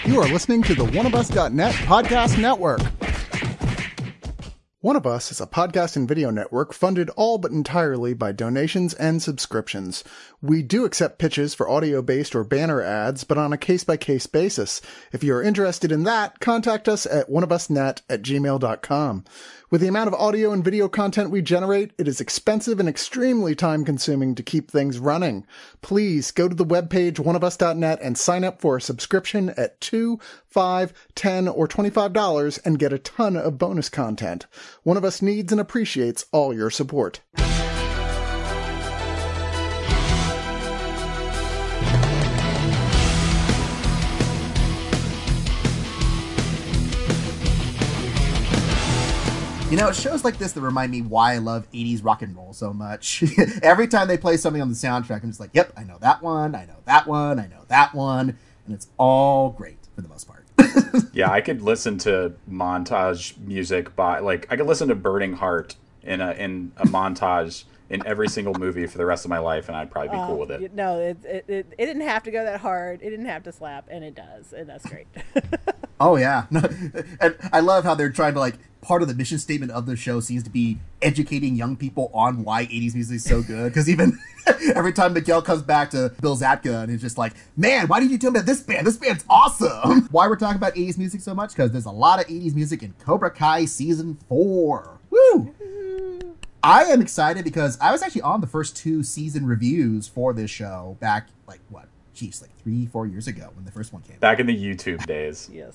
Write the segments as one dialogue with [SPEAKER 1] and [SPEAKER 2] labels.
[SPEAKER 1] You are listening to the oneofus.net podcast network. One of Us is a podcast and video network funded all but entirely by donations and subscriptions. We do accept pitches for audio-based or banner ads, but on a case-by-case basis. If you're interested in that, contact us at oneofusnet@gmail.com. With the amount of audio and video content we generate, it is expensive and extremely time-consuming to keep things running. Please go to the webpage oneofus.net and sign up for a subscription at $2, $5, $10, or $25 and get a ton of bonus content. One of Us needs and appreciates all your support.
[SPEAKER 2] You know, it's shows like this that remind me why I love 80s rock and roll so much. Every time they play something on the soundtrack, I'm just like, yep, I know that one, I know that one, I know that one. And it's all great for the most part.
[SPEAKER 3] Yeah, I could listen to montage music I could listen to Burning Heart in a montage in every single movie for the rest of my life, and I'd probably be cool with it.
[SPEAKER 4] No, it didn't have to go that hard. It didn't have to slap, and it does, and that's great.
[SPEAKER 2] Oh, yeah. And I love how they're trying to, part of the mission statement of the show seems to be educating young people on why 80s music is so good. Because even every time Miguel comes back to Bill Zabka and he's just like, man, why did you tell me about this band? This band's awesome. Why we're talking about 80s music so much? Because there's a lot of 80s music in Cobra Kai Season 4. Woo! I am excited because I was actually on the first 2 season reviews for this show back, 3-4 years ago when the first one came.
[SPEAKER 3] Back in the YouTube days.
[SPEAKER 4] Yes.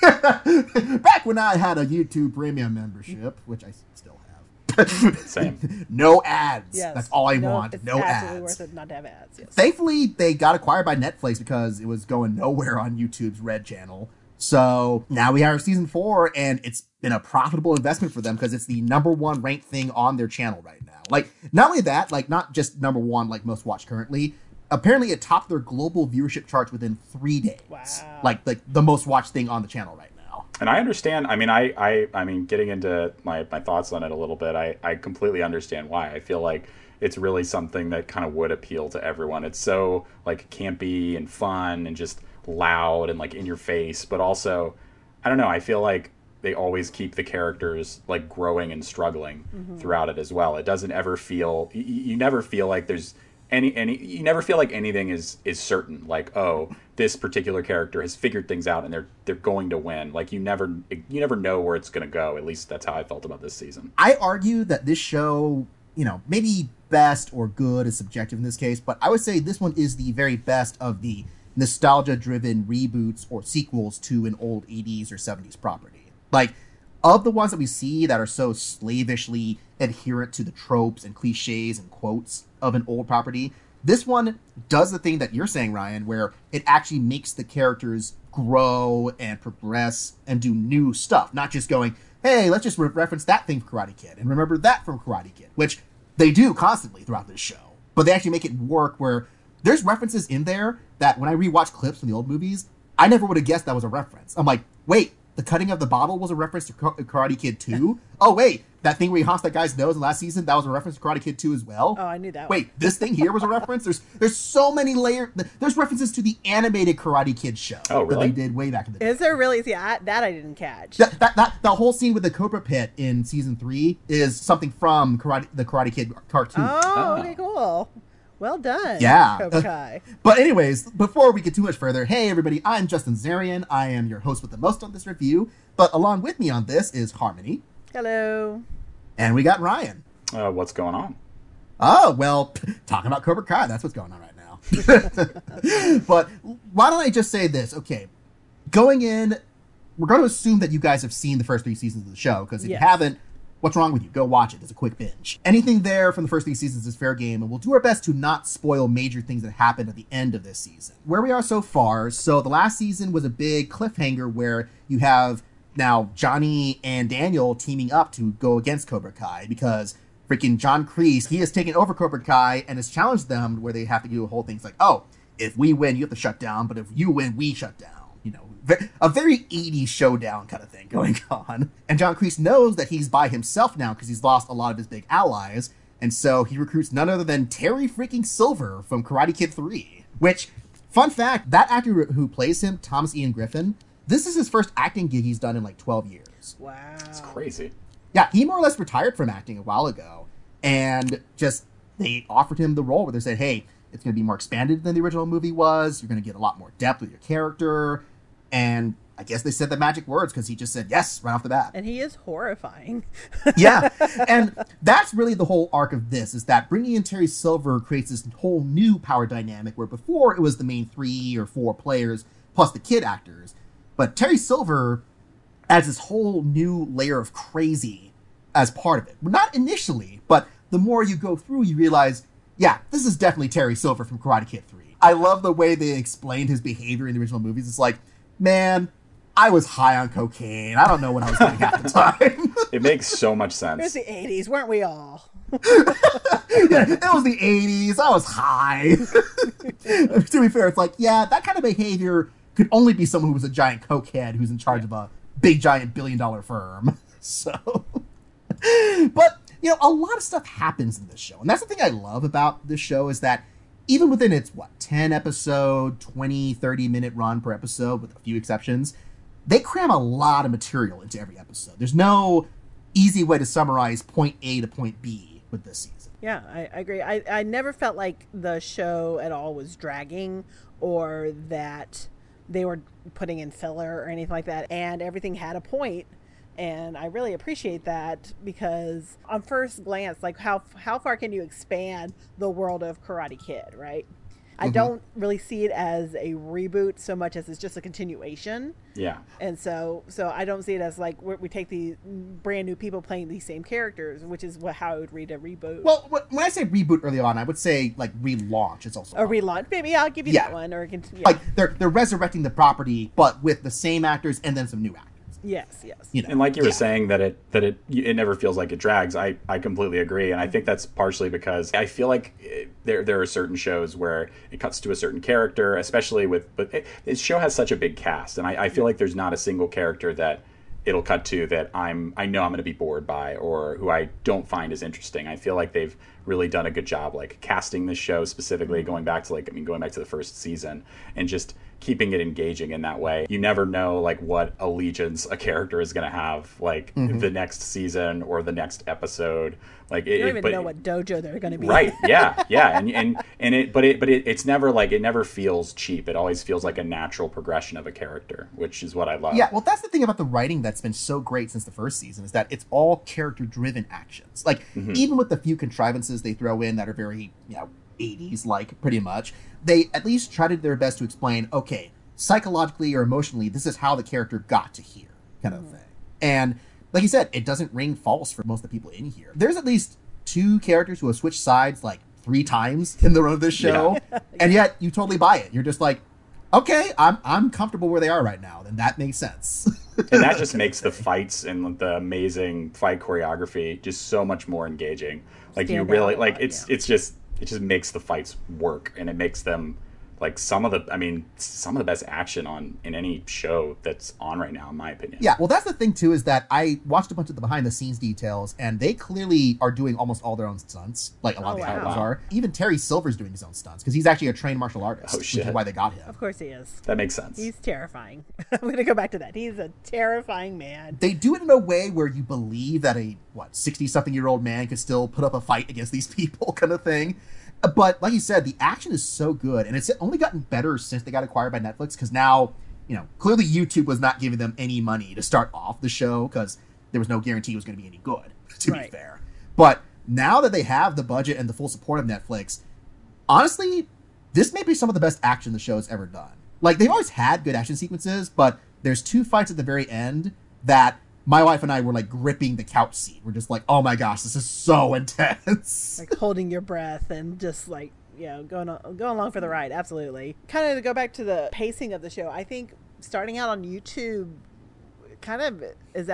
[SPEAKER 2] Back when I had a YouTube premium membership, which I still have.
[SPEAKER 3] Same.
[SPEAKER 2] No ads.
[SPEAKER 4] Yes.
[SPEAKER 2] That's all I want. No
[SPEAKER 4] it's
[SPEAKER 2] ads.
[SPEAKER 4] absolutely worth it not to have ads. Yes.
[SPEAKER 2] Thankfully, they got acquired by Netflix because it was going nowhere on YouTube's Red channel. So now we have season 4, and it's been a profitable investment for them because it's the number 1 ranked thing on their channel right now. Not only that, not just number 1 like most watched currently. Apparently, it topped their global viewership charts within 3 days.
[SPEAKER 4] Wow.
[SPEAKER 2] The most watched thing on the channel right now.
[SPEAKER 3] And I understand. I mean, getting into my thoughts on it a little bit, I completely understand why. I feel like it's really something that kind of would appeal to everyone. It's so campy and fun and just loud and in your face, but also, I don't know. I feel like they always keep the characters growing and struggling throughout it as well. It doesn't ever feel. You never feel like there's. You never feel like anything is certain. This particular character has figured things out and they're going to win. You never know where it's going to go. At least that's how I felt about this season.
[SPEAKER 2] I argue that this show, maybe best or good is subjective in this case, but I would say this one is the very best of the nostalgia-driven reboots or sequels to an old 80s or 70s property. Of the ones that we see that are so slavishly adherent to the tropes and cliches and quotes of an old property, this one does the thing that you're saying, Ryan, where it actually makes the characters grow and progress and do new stuff. Not just going, hey, let's just reference that thing from Karate Kid and remember that from Karate Kid, which they do constantly throughout this show. But they actually make it work where there's references in there that when I rewatch clips from the old movies, I never would have guessed that was a reference. I'm like, wait, the cutting of the bottle was a reference to Karate Kid 2? Oh, wait, that thing where he honks that guy's nose in last season, that was a reference to Karate Kid 2 as well?
[SPEAKER 4] Oh, I knew that
[SPEAKER 2] Wait, this thing here was a reference? There's so many layers. There's references to the animated Karate Kid show
[SPEAKER 3] that
[SPEAKER 2] they did way back in the day.
[SPEAKER 4] Is there really? See, that I didn't catch.
[SPEAKER 2] That the whole scene with the Cobra Pit in season 3 is something from the Karate Kid cartoon.
[SPEAKER 4] Oh, okay, cool. Well done.
[SPEAKER 2] Yeah.
[SPEAKER 4] Cobra Kai.
[SPEAKER 2] But anyways, before we get too much further, hey everybody, I'm Justin Zarian. I am your host with the most on this review. But along with me on this is Harmony.
[SPEAKER 4] Hello.
[SPEAKER 2] And we got Ryan.
[SPEAKER 3] What's going on?
[SPEAKER 2] Oh, well, talking about Cobra Kai, that's what's going on right now. But why don't I just say this? Okay, going in, we're going to assume that you guys have seen the first 3 seasons of the show, because if you haven't, what's wrong with you? Go watch it. It's a quick binge. Anything there from the first 3 seasons is fair game, and we'll do our best to not spoil major things that happened at the end of this season. Where we are so far, so the last season was a big cliffhanger where you have now Johnny and Daniel teaming up to go against Cobra Kai because freaking John Kreese, he has taken over Cobra Kai and has challenged them where they have to do a whole thing. It's like, oh, if we win, you have to shut down, but if you win, we shut down. A very 80s showdown kind of thing going on. And John Kreese knows that he's by himself now because he's lost a lot of his big allies, and so he recruits none other than Terry freaking Silver from Karate Kid 3, which Fun fact, that actor who plays him, Thomas Ian Griffin, this is his first acting gig he's done in like 12 years.
[SPEAKER 4] Wow.
[SPEAKER 3] It's crazy.
[SPEAKER 2] Yeah, he more or less retired from acting a while ago, and just they offered him the role where they said, hey, it's going to be more expanded than the original movie was. You're going to get a lot more depth with your character. And I guess they said the magic words because he just said yes right off the bat.
[SPEAKER 4] And he is horrifying.
[SPEAKER 2] Yeah, and that's really the whole arc of this, is that bringing in Terry Silver creates this whole new power dynamic where before it was the main 3 or 4 players plus the kid actors. But Terry Silver adds this whole new layer of crazy as part of it. Not initially, but the more you go through, you realize, yeah, this is definitely Terry Silver from Karate Kid 3. I love the way they explained his behavior in the original movies. It's like, man, I was high on cocaine. I don't know what I was doing half the time.
[SPEAKER 3] It makes so much
[SPEAKER 4] It was
[SPEAKER 3] sense.
[SPEAKER 4] the 80s, weren't we all?
[SPEAKER 2] Yeah, it was the 80s. I was high. To be fair, it's like, yeah, that kind of behavior could only be someone who was a giant cokehead who's in charge of a big, giant billion-dollar firm. So, but, you know, a lot of stuff happens in this show. And that's the thing I love about this show is that even within its, 10 episode, 20, 30-minute run per episode, with a few exceptions, they cram a lot of material into every episode. There's no easy way to summarize point A to point B with this season.
[SPEAKER 4] Yeah, I agree. I never felt like the show at all was dragging or that they were putting in filler or anything like that. And everything had a point. And I really appreciate that because on first glance, like how far can you expand the world of Karate Kid, right? I don't really see it as a reboot so much as it's just a continuation.
[SPEAKER 3] Yeah.
[SPEAKER 4] And so I don't see it as like we take these brand new people playing these same characters, which is how I would read a reboot.
[SPEAKER 2] Well, when I say reboot early on, I would say like relaunch. It's also
[SPEAKER 4] a relaunch. Maybe I'll give you that one. Or
[SPEAKER 2] like they're resurrecting the property, but with the same actors and then some new actors.
[SPEAKER 4] Yes.
[SPEAKER 2] You know,
[SPEAKER 3] and like you were saying that it never feels like it drags. I completely agree, and I think that's partially because I feel like there are certain shows where it cuts to a certain character, especially but this show has such a big cast, and I feel like there's not a single character that it'll cut to that I know I'm going to be bored by or who I don't find as interesting. I feel like they've really done a good job like casting this show specifically, going back to the first season and just keeping it engaging in that way. You never know like what allegiance a character is going to have like the next season or the next episode. Like
[SPEAKER 4] you don't even know what dojo they're going to be.
[SPEAKER 3] Right. Yeah. It's never like, it never feels cheap. It always feels like a natural progression of a character, which is what I love.
[SPEAKER 2] Yeah. Well, that's the thing about the writing that's been so great since the first season is that it's all character driven actions. Like even with the few contrivances they throw in that are very, 80s like pretty much, they at least try to do their best to explain, okay, psychologically or emotionally, this is how the character got to here kind of thing. And like you said, it doesn't ring false for most of the people in here. There's at least 2 characters who have switched sides like 3 times in the run of this show. Yeah. And yet you totally buy it. You're just like, okay, I'm comfortable where they are right now. Then that makes sense.
[SPEAKER 3] And that just makes the fights and the amazing fight choreography just so much more engaging. Like you really like it just makes the fights work, and it makes them like some of the best action in any show that's on right now, in my opinion.
[SPEAKER 2] Yeah, well, that's the thing too, is that I watched a bunch of the behind the scenes details, and they clearly are doing almost all their own stunts. Like a lot of the actors are. Even Terry Silver's doing his own stunts because he's actually a trained martial artist.
[SPEAKER 3] Oh shit!
[SPEAKER 2] Which is why they got him.
[SPEAKER 4] Of course he is.
[SPEAKER 3] That makes sense.
[SPEAKER 4] He's terrifying. I'm going to go back to that. He's a terrifying man.
[SPEAKER 2] They do it in a way where you believe that a 60-something-year-old man could still put up a fight against these people, kind of thing. But like you said, the action is so good, and it's only gotten better since they got acquired by Netflix, because now, clearly YouTube was not giving them any money to start off the show, because there was no guarantee it was going to be any good, to be fair. But now that they have the budget and the full support of Netflix, honestly, this may be some of the best action the show's ever done. Like, they've always had good action sequences, but there's 2 fights at the very end that my wife and I were like gripping the couch seat. We're just like, oh my gosh, this is so intense.
[SPEAKER 4] Like holding your breath and just like, going along for the ride. Absolutely. Kind of to go back to the pacing of the show, I think starting out on YouTube kind of is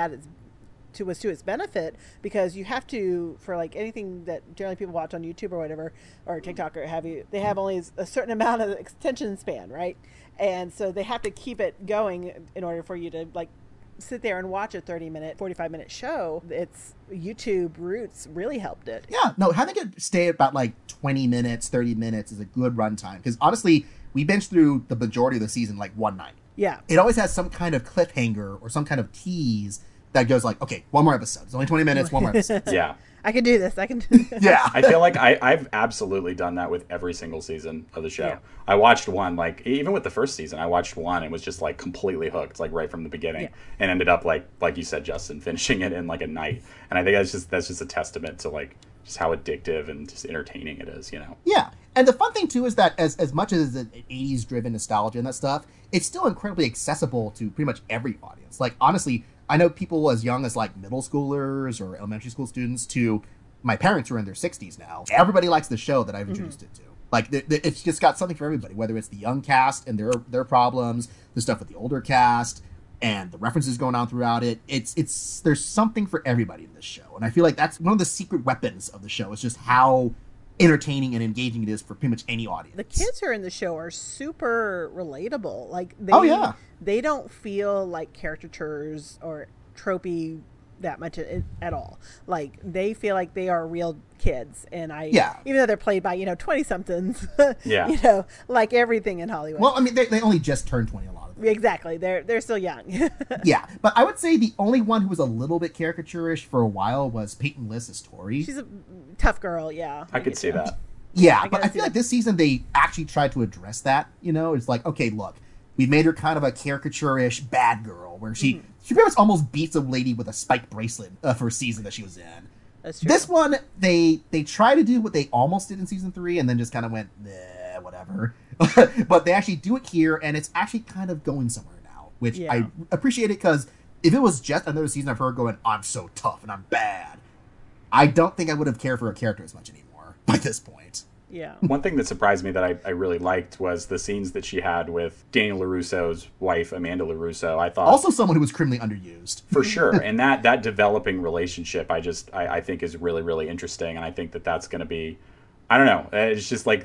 [SPEAKER 4] was to its benefit, because you have to, for like anything that generally people watch on YouTube or whatever, or TikTok or have you, they have only a certain amount of attention span, right? And so they have to keep it going in order for you to like sit there and watch a 30-minute, 45-minute show. It's YouTube roots really helped it.
[SPEAKER 2] Yeah, no, having it stay about like 20 minutes, 30 minutes is a good runtime. Because honestly, we binged through the majority of the season like one night.
[SPEAKER 4] Yeah.
[SPEAKER 2] It always has some kind of cliffhanger or some kind of tease that goes like, okay, one more episode. It's only 20 minutes, one more episode.
[SPEAKER 3] Yeah.
[SPEAKER 4] I can do this. I can do this.
[SPEAKER 2] Yeah.
[SPEAKER 3] I feel like I've absolutely done that with every single season of the show.
[SPEAKER 4] Yeah.
[SPEAKER 3] I watched one, like, even with the first season, I watched one and was just, like, completely hooked, like, right from the beginning.
[SPEAKER 4] Yeah.
[SPEAKER 3] And ended up, like you said, Justin, finishing it in, like, a night. And I think that's just a testament to, like, just how addictive and just entertaining it is, you know?
[SPEAKER 2] Yeah. And the fun thing, too, is that as much as an 80s-driven nostalgia and that stuff, it's still incredibly accessible to pretty much every audience. Like, honestly, I know people as young as, like, middle schoolers or elementary school students to my parents who are in their 60s now. Everybody likes the show that I've introduced it to. Like, it's just got something for everybody, whether it's the young cast and their problems, the stuff with the older cast, and the references going on throughout it. There's something for everybody in this show. And I feel like that's one of the secret weapons of the show, is just how entertaining and engaging it is for pretty much any audience.
[SPEAKER 4] The kids who are in the show are super relatable. Like, they don't feel like caricatures or tropey that much at all. Like, they feel like they are real kids, and even though they're played by 20-somethings, like everything in Hollywood.
[SPEAKER 2] Well, I mean, they only just turned 20, a lot of them.
[SPEAKER 4] Exactly, they're still young.
[SPEAKER 2] Yeah, but I would say the only one who was a little bit caricaturish for a while was Peyton List as Tori.
[SPEAKER 4] She's a tough girl. Yeah,
[SPEAKER 3] I could see that.
[SPEAKER 2] Yeah, but I feel like this season they actually tried to address that. It's like, okay, look, we've made her kind of a caricaturish bad girl, where she pretty much almost beats a lady with a spiked bracelet for a season that she was in.
[SPEAKER 4] That's true.
[SPEAKER 2] This one, they try to do what they almost did in season 3 and then just kind of went, whatever. But they actually do it here, and it's actually kind of going somewhere now, which I appreciate it, because if it was just another season of her going, I'm so tough and I'm bad, I don't think I would have cared for her character as much anymore by this point.
[SPEAKER 4] Yeah.
[SPEAKER 3] One thing that surprised me that I really liked was the scenes that she had with Daniel LaRusso's wife, Amanda LaRusso. I thought
[SPEAKER 2] also someone who was criminally underused.
[SPEAKER 3] For sure. And that developing relationship, I think is really, really interesting. And I think that's going to be, I don't know. It's just like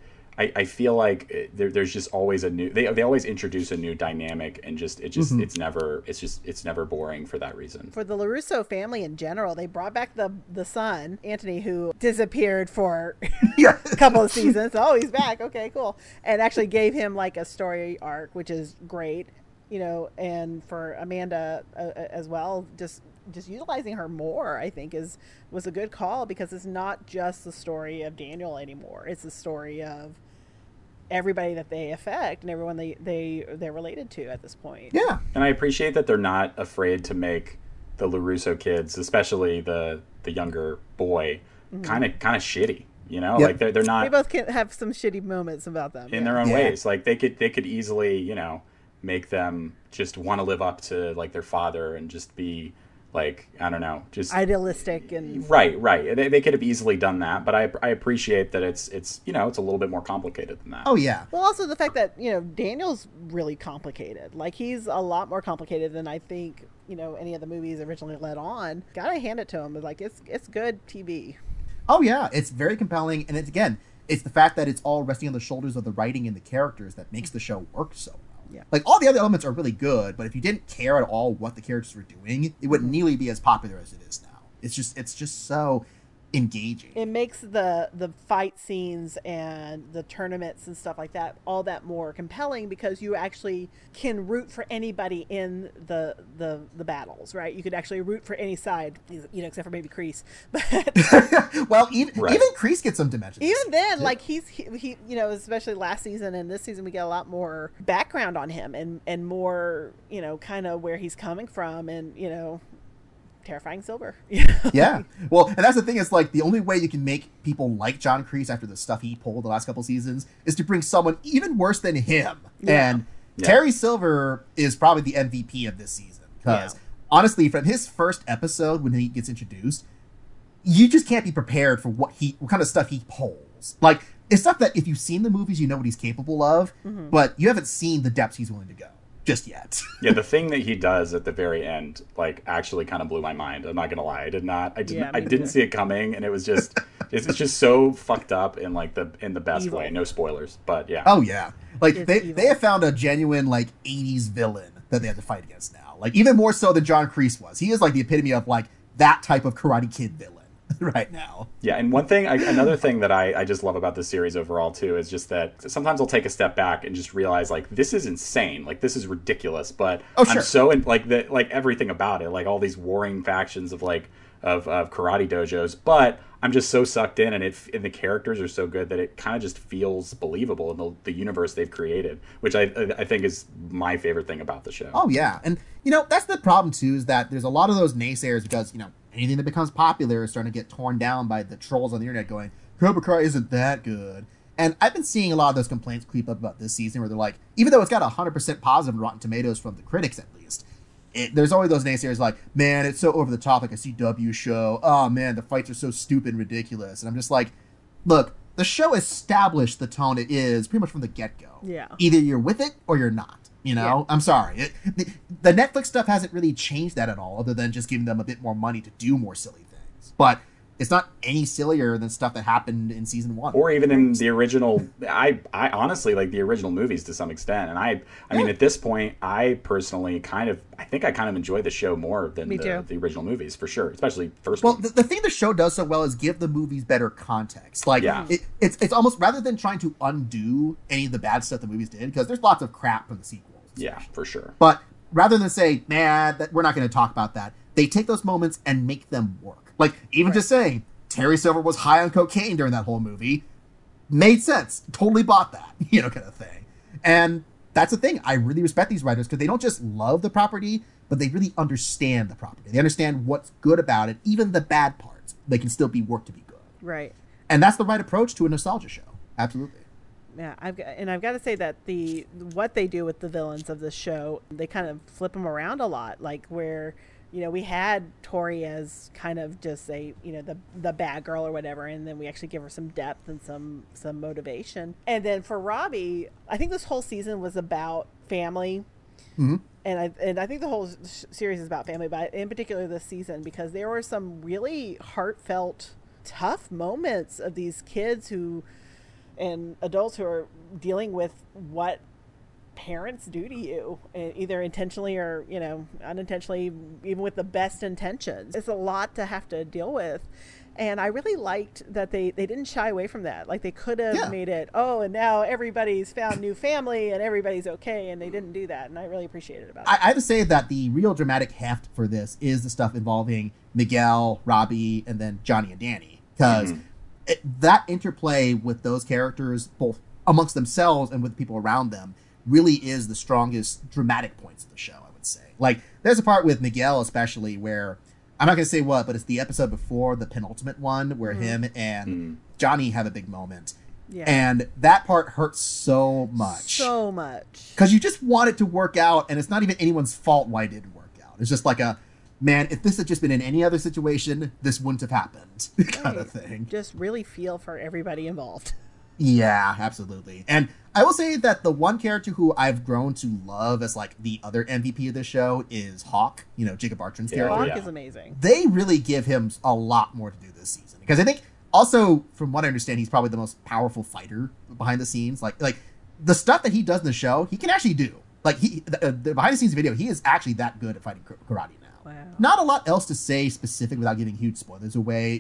[SPEAKER 3] I feel like there's just always a new, they always introduce a new dynamic, and it's never boring for that reason.
[SPEAKER 4] For the LaRusso family in general, they brought back the son, Anthony, who disappeared for a couple of seasons. Oh, he's back. Okay, cool. And actually gave him like a story arc, which is great, and for Amanda as well, just utilizing her more, I think was a good call, because it's not just the story of Daniel anymore. It's the story of everybody that they affect and everyone they're related to at this point.
[SPEAKER 2] Yeah.
[SPEAKER 3] And I appreciate that they're not afraid to make the LaRusso kids, especially the younger boy, kind of shitty. Like they're not.
[SPEAKER 4] They both can have some shitty moments about them
[SPEAKER 3] in their own ways. Like they could easily, make them just want to live up to like their father and just be like, I don't know, just
[SPEAKER 4] idealistic and
[SPEAKER 3] right. They could have easily done that, but I appreciate that it's it's a little bit more complicated than that.
[SPEAKER 2] Oh yeah.
[SPEAKER 4] Well, also the fact that Daniel's really complicated. Like, he's a lot more complicated than I think any of the movies originally led on. Gotta hand it to him. Like, it's good TV.
[SPEAKER 2] Oh yeah, it's very compelling, and it's the fact that it's all resting on the shoulders of the writing and the characters that makes the show work so well.
[SPEAKER 4] Yeah.
[SPEAKER 2] Like, all the other elements are really good, but if you didn't care at all what the characters were doing, it wouldn't nearly be as popular as it is now. It's just so engaging.
[SPEAKER 4] It makes the fight scenes and the tournaments and stuff like that all that more compelling, because you actually can root for anybody in the battles, right? You could actually root for any side, except for maybe Kreese. But
[SPEAKER 2] well, even Kreese gets some dimensions.
[SPEAKER 4] Even then, like he especially last season and this season, we get a lot more background on him and more, kind of where he's coming from, and terrifying Silver.
[SPEAKER 2] Yeah. Well, and that's the thing, is like the only way you can make people like John Kreese after the stuff he pulled the last couple seasons is to bring someone even worse than him. Yeah. And Terry Silver is probably the MVP of this season, because honestly, from his first episode when he gets introduced, you just can't be prepared for what kind of stuff he pulls. Like, it's stuff that if you've seen the movies, you know what he's capable of, but you haven't seen the depths he's willing to go just yet.
[SPEAKER 3] Yeah, the thing that he does at the very end, like, actually kind of blew my mind. I'm not gonna lie, I didn't see it coming, and it was just it's just so fucked up in like in the best way. No spoilers, but yeah.
[SPEAKER 2] Oh yeah, like they have found a genuine like 80s villain that they have to fight against now. Like, even more so than John Kreese was. He is like the epitome of like that type of Karate Kid villain. right now.
[SPEAKER 3] Yeah, and one thing, another thing that I just love about this series overall too is just that sometimes I'll take a step back and just realize like this is insane, like this is ridiculous, but I'm so in like everything about it, like all these warring factions of of karate dojos, but I'm just so sucked in, and the characters are so good that it kind of just feels believable in the universe they've created, which I think is my favorite thing about the show.
[SPEAKER 2] Oh yeah, and that's the problem too, is that there's a lot of those naysayers because anything that becomes popular is starting to get torn down by the trolls on the internet going, Cobra Kai isn't that good. And I've been seeing a lot of those complaints creep up about this season where they're like, even though it's got 100% positive Rotten Tomatoes from the critics at least, there's always those naysayers like, man, it's so over the top like a CW show. Oh man, the fights are so stupid and ridiculous. And I'm just like, look, the show established the tone it is pretty much from the get-go.
[SPEAKER 4] Yeah.
[SPEAKER 2] Either you're with it or you're not.
[SPEAKER 4] Yeah.
[SPEAKER 2] I'm sorry. The Netflix stuff hasn't really changed that at all, other than just giving them a bit more money to do more silly things. But it's not any sillier than stuff that happened in season 1.
[SPEAKER 3] Or even in the original. I honestly like the original movies to some extent. And I mean, at this point, I personally I think I kind of enjoy the show more than the original movies, for sure. Especially first one.
[SPEAKER 2] Well, the thing the show does so well is give the movies better context. Like, it's almost, rather than trying to undo any of the bad stuff the movies did, because there's lots of crap from the sequels.
[SPEAKER 3] Yeah, for sure.
[SPEAKER 2] But rather than say, we're not going to talk about that, they take those moments and make them work. Like, even just saying, Terry Silver was high on cocaine during that whole movie made sense. Totally bought that, kind of thing. And that's the thing. I really respect these writers because they don't just love the property, but they really understand the property. They understand what's good about it, even the bad parts. They can still be worked to be good.
[SPEAKER 4] Right.
[SPEAKER 2] And that's the right approach to a nostalgia show. Absolutely.
[SPEAKER 4] Yeah, I've got to say that what they do with the villains of the show, they kind of flip them around a lot. Like where, we had Tori as kind of just the bad girl or whatever, and then we actually give her some depth and some motivation. And then for Robbie, I think this whole season was about family.
[SPEAKER 2] Mm-hmm.
[SPEAKER 4] And I think the whole series is about family, but in particular this season, because there were some really heartfelt, tough moments of these kids and adults who are dealing with what parents do to you, either intentionally or unintentionally, even with the best intentions. It's a lot to have to deal with, and I really liked that they didn't shy away from that. Like, they could have made it, and now everybody's found new family and everybody's okay, and they didn't do that, and I really appreciated it about it.
[SPEAKER 2] I have to say that the real dramatic heft for this is the stuff involving Miguel, Robbie, and then Johnny and Danny, because that interplay with those characters, both amongst themselves and with people around them, really is the strongest dramatic points of the show, I would say. Like, there's a part with Miguel especially where, I'm not going to say what, but it's the episode before the penultimate one where him and Johnny have a big moment. Yeah. And that part hurts so much.
[SPEAKER 4] So much.
[SPEAKER 2] Because you just want it to work out, and it's not even anyone's fault why it didn't work out. It's just like man, if this had just been in any other situation, this wouldn't have happened, kind of thing.
[SPEAKER 4] Just really feel for everybody involved.
[SPEAKER 2] Yeah, absolutely. And I will say that the one character who I've grown to love as like the other MVP of the show is Hawk, Jacob Bartram's character.
[SPEAKER 4] Hawk is amazing.
[SPEAKER 2] They really give him a lot more to do this season, because I think also, from what I understand, he's probably the most powerful fighter behind the scenes. Like the stuff that he does in the show, he can actually do. Like the behind the scenes video, he is actually that good at fighting karate now.
[SPEAKER 4] Wow.
[SPEAKER 2] Not a lot else to say specific without giving huge spoilers away.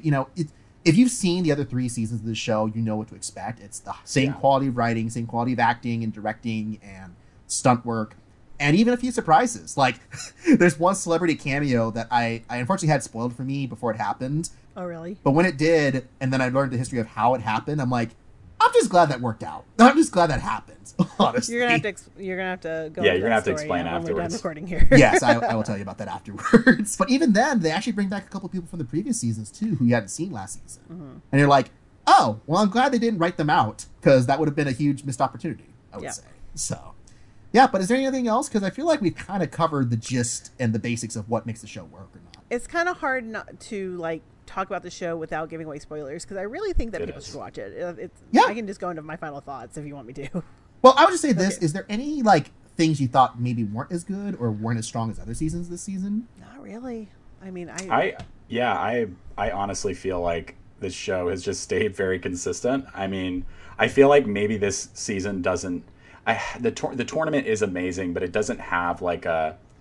[SPEAKER 2] If you've seen the other 3 seasons of the show, you know what to expect. It's the same quality of writing, same quality of acting and directing and stunt work, and even a few surprises. Like, there's one celebrity cameo that I unfortunately had spoiled for me before it happened.
[SPEAKER 4] Oh, really?
[SPEAKER 2] But when it did, and then I learned the history of how it happened, I'm like, I'm just glad that worked out. I'm just glad that happened, honestly.
[SPEAKER 4] You're gonna have to go.
[SPEAKER 3] Yeah, you're gonna have to explain afterwards.
[SPEAKER 4] When we're done recording here.
[SPEAKER 2] Yes, I will tell you about that afterwards. But even then, they actually bring back a couple people from the previous seasons too, who you hadn't seen last season, and you're like, oh, well, I'm glad they didn't write them out, because that would have been a huge missed opportunity, I would say. So, yeah. But is there anything else? Because I feel like we've kind of covered the gist and the basics of what makes the show work or not.
[SPEAKER 4] It's kind of hard not to talk about the show without giving away spoilers, because I really think that people should watch it. I can just go into my final thoughts if you want me to.
[SPEAKER 2] Well, I would just say this. Okay. Is there any things you thought maybe weren't as good or weren't as strong as other seasons this season?
[SPEAKER 4] Not really. I mean,
[SPEAKER 3] I honestly feel like this show has just stayed very consistent. I mean, I feel like maybe this season doesn't. The tournament is amazing, but it doesn't have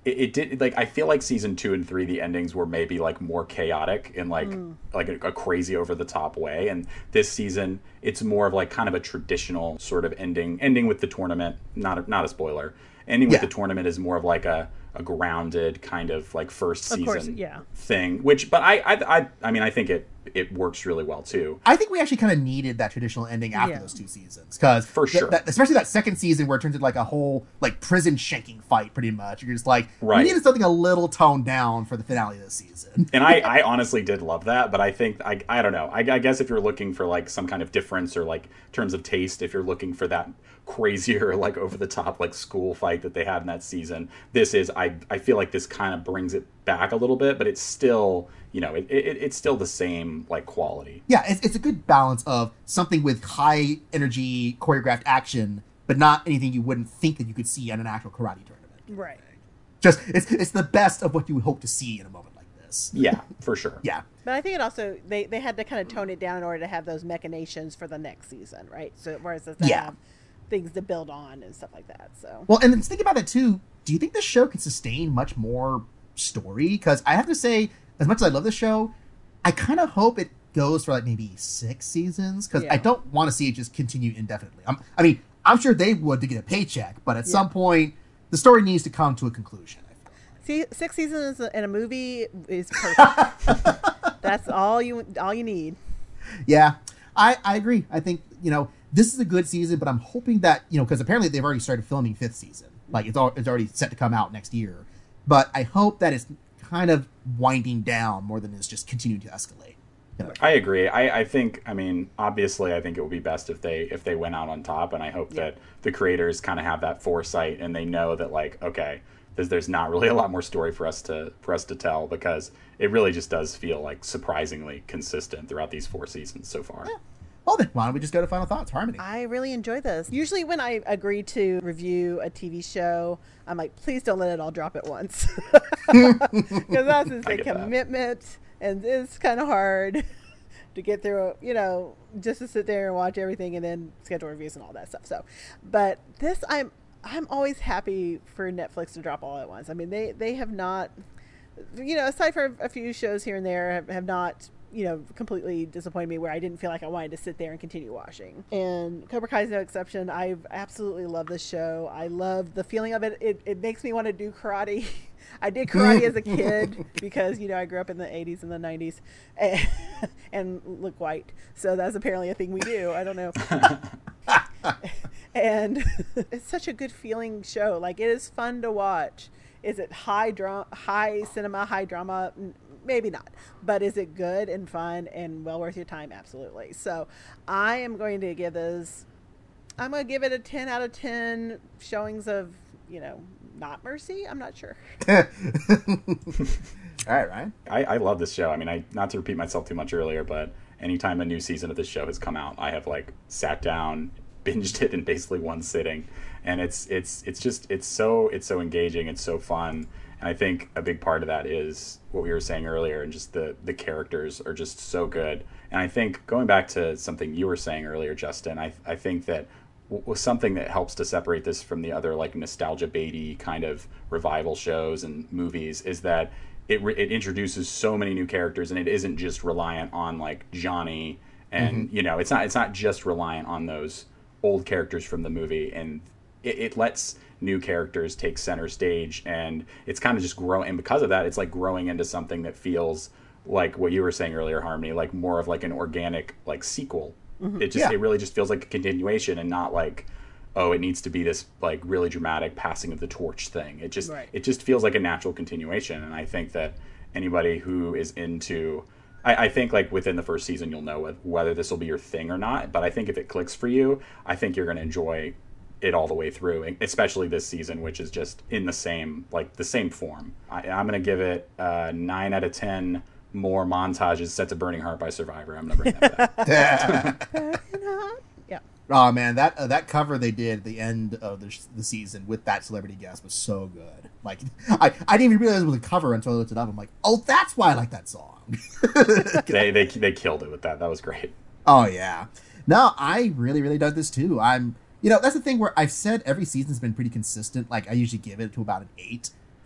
[SPEAKER 3] it did, like, I feel like season 2 and 3, the endings were maybe like more chaotic in like a crazy over the top way, and this season it's more of like kind of a traditional sort of ending with the tournament. Not a spoiler. Ending with the tournament is more of like a grounded kind of like first season thing. Which, but I mean, I think it works really well too.
[SPEAKER 2] I think we actually kind of needed that traditional ending after those 2 seasons, because
[SPEAKER 3] for sure,
[SPEAKER 2] especially that second season where it turns into like a whole like prison shanking fight, pretty much. You're just like, we needed something a little toned down for the finale of this season.
[SPEAKER 3] And I honestly did love that, but I think I don't know. I guess if you're looking for like some kind of difference or like terms of taste, if you're looking for that crazier like over the top like school fight that they had in that season, this is I feel like this kind of brings it back a little bit, but it's still, you know, it's still the same like quality.
[SPEAKER 2] Yeah, it's a good balance of something with high energy choreographed action, but not anything you wouldn't think that you could see at an actual karate tournament.
[SPEAKER 4] Right.
[SPEAKER 2] Just it's the best of what you would hope to see in a moment like this.
[SPEAKER 3] Yeah, for sure.
[SPEAKER 2] Yeah.
[SPEAKER 4] But I think it also they had to kind of tone it down in order to have those machinations for the next season, right? So whereas they have things to build on and stuff like that. So
[SPEAKER 2] well, and then think about it too. Do you think this show can sustain much more story? Because I have to say, as much as I love this show, I kind of hope it goes for like maybe 6 seasons, because I don't want to see it just continue indefinitely. I mean, I'm sure they would to get a paycheck, but at some point, the story needs to come to a conclusion.
[SPEAKER 4] See, 6 seasons in a movie is perfect. That's all you need.
[SPEAKER 2] Yeah, I agree. I think, you know, this is a good season, but I'm hoping that, you know, because apparently they've already started filming 5th season. Like, it's already set to come out next year. But I hope that it's kind of winding down more than it's just continuing to escalate. You know?
[SPEAKER 3] I agree. I think, I mean, obviously, I think it would be best if they went out on top, and I hope that the creators kind of have that foresight and they know that, like, okay, there's not really a lot more story for us to tell, because it really just does feel like surprisingly consistent throughout these 4 seasons so far.
[SPEAKER 2] Yeah. Well then, why don't we just go to final thoughts, Harmony?
[SPEAKER 4] I really enjoy this. Usually when I agree to review a TV show, I'm like, please don't let it all drop at once. Because that's just a commitment, and it's kind of hard to get through, you know, just to sit there and watch everything and then schedule reviews and all that stuff. So, but this, I'm always happy for Netflix to drop all at once. I mean, they have not, you know, aside from a few shows here and there, have not, you know, completely disappointed me where I didn't feel like I wanted to sit there and continue watching. And Cobra Kai is no exception. I absolutely love this show. I love the feeling of it. It makes me want to do karate. I did karate as a kid because, you know, I grew up in the 80s and the 90s and look white. So that's apparently a thing we do. I don't know. And it's such a good feeling show. Like, it is fun to watch. Is it high cinema, high drama? Maybe not, but is it good and fun and well worth your time? Absolutely. So I am going to give this, I'm going to give it a 10 out of 10 showings of, you know, not mercy. I'm not sure.
[SPEAKER 2] All right, Ryan.
[SPEAKER 3] I love this show. I mean, not to repeat myself too much earlier, but anytime a new season of this show has come out, I have like sat down, binged it in basically one sitting, and it's so engaging, it's so fun. And I think a big part of that is what we were saying earlier, and just the characters are just so good. And I think, going back to something you were saying earlier, Justin, I think that was something that helps to separate this from the other like nostalgia baity kind of revival shows and movies is that it introduces so many new characters, and it isn't just reliant on like Johnny, and you know, it's not just reliant on those old characters from the movie, and it lets new characters take center stage, and it's kind of just growing. And because of that, it's like growing into something that feels like what you were saying earlier, Harmony, like more of like an organic like sequel. It really just feels like a continuation, and not like, oh, it needs to be this like really dramatic passing of the torch thing. It just feels like a natural continuation. And I think that anybody who is into, I think like within the first season you'll know whether this will be your thing or not, but I think if it clicks for you, I think you're going to enjoy it all the way through, especially this season, which is just in the same form. I'm going to give it 9 out of 10 more montages set to Burning Heart by Survivor. I'm going to bring that back.
[SPEAKER 4] Yeah.
[SPEAKER 2] Oh man, that cover they did at the end of the season with that celebrity guest was so good. Like, I didn't even realize it was a cover until I looked it up. I'm like, oh, that's why I like that song.
[SPEAKER 3] they killed it with that. That was great.
[SPEAKER 2] Oh yeah. No, I really, really dug this too. You know, that's the thing where I've said every season's been pretty consistent. Like, I usually give it to about an 8.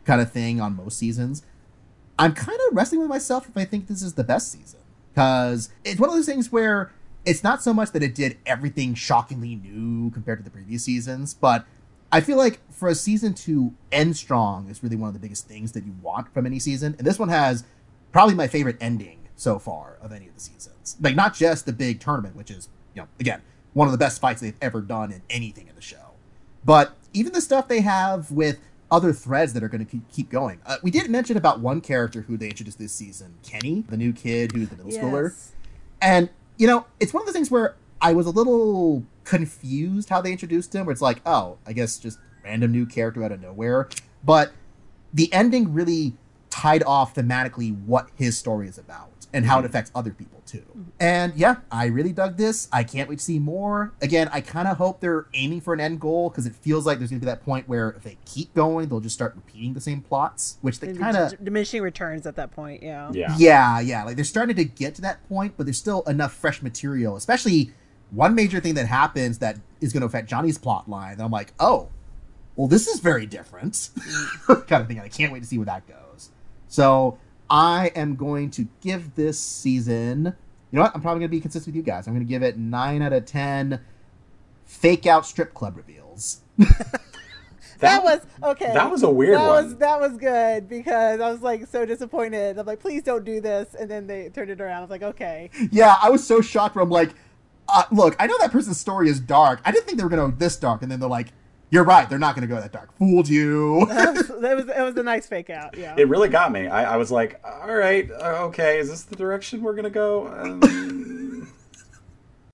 [SPEAKER 2] kind of thing on most seasons. I'm kind of wrestling with myself if I think this is the best season, because it's one of those things where it's not so much that it did everything shockingly new compared to the previous seasons, but I feel like for a season to end strong is really one of the biggest things that you want from any season. And this one has probably my favorite ending so far of any of the seasons. Like, not just the big tournament, which is, again, one of the best fights they've ever done in anything in the show, but even the stuff they have with other threads that are going to keep going. We did mention about one character who they introduced this season, Kenny, the new kid who's the middle schooler. And, it's one of the things where I was a little confused how they introduced him, where it's like, oh, I guess just random new character out of nowhere. But the ending really tied off thematically what his story is about and how it affects other people too. And yeah, I really dug this. I can't wait to see more. Again, I kind of hope they're aiming for an end goal, because it feels like there's going to be that point where if they keep going, they'll just start repeating the same plots, which they kind of...
[SPEAKER 4] diminishing returns at that point, yeah.
[SPEAKER 2] Yeah. Like, they're starting to get to that point, but there's still enough fresh material, especially one major thing that happens that is going to affect Johnny's plot line. And I'm like, oh, well, this is very different kind of thing. And I can't wait to see where that goes. So I am going to give this season, you know what? I'm probably going to be consistent with you guys. I'm going to give it 9 out of 10 fake out strip club reveals.
[SPEAKER 4] That was okay.
[SPEAKER 3] That was a weird one.
[SPEAKER 4] That was good, because I was like so disappointed. I'm like, please don't do this. And then they turned it around. I was like, okay.
[SPEAKER 2] Yeah, I was so shocked where I'm like, look, I know that person's story is dark. I didn't think they were going to go this dark. And then they're like, you're right, they're not going to go that dark. Fooled you.
[SPEAKER 4] It was a nice fake out, yeah.
[SPEAKER 3] It really got me. I was like, all right, okay, is this the direction we're going to go?